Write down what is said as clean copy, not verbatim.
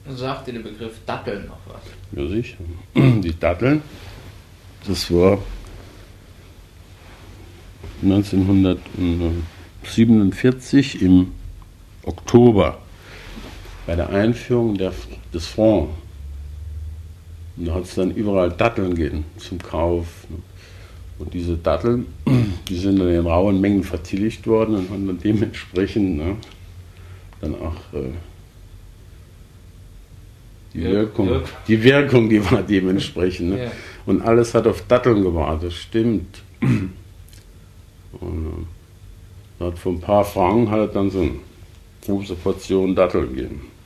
Sagt dir der Begriff Datteln noch was? Ja, sicher. Die Datteln, das war 1947 im Oktober bei der Einführung des Francs. Und da hat es dann überall Datteln gegeben zum Kauf. Und diese Datteln, die sind dann in rauen Mengen vertilgt worden und haben dann dementsprechend dann auch die Wirkung, die war dementsprechend. Ne? Ja. Und alles hat auf Datteln gewartet, das stimmt. Und hat für ein paar Franken hat er dann so eine große Portion Datteln gegeben.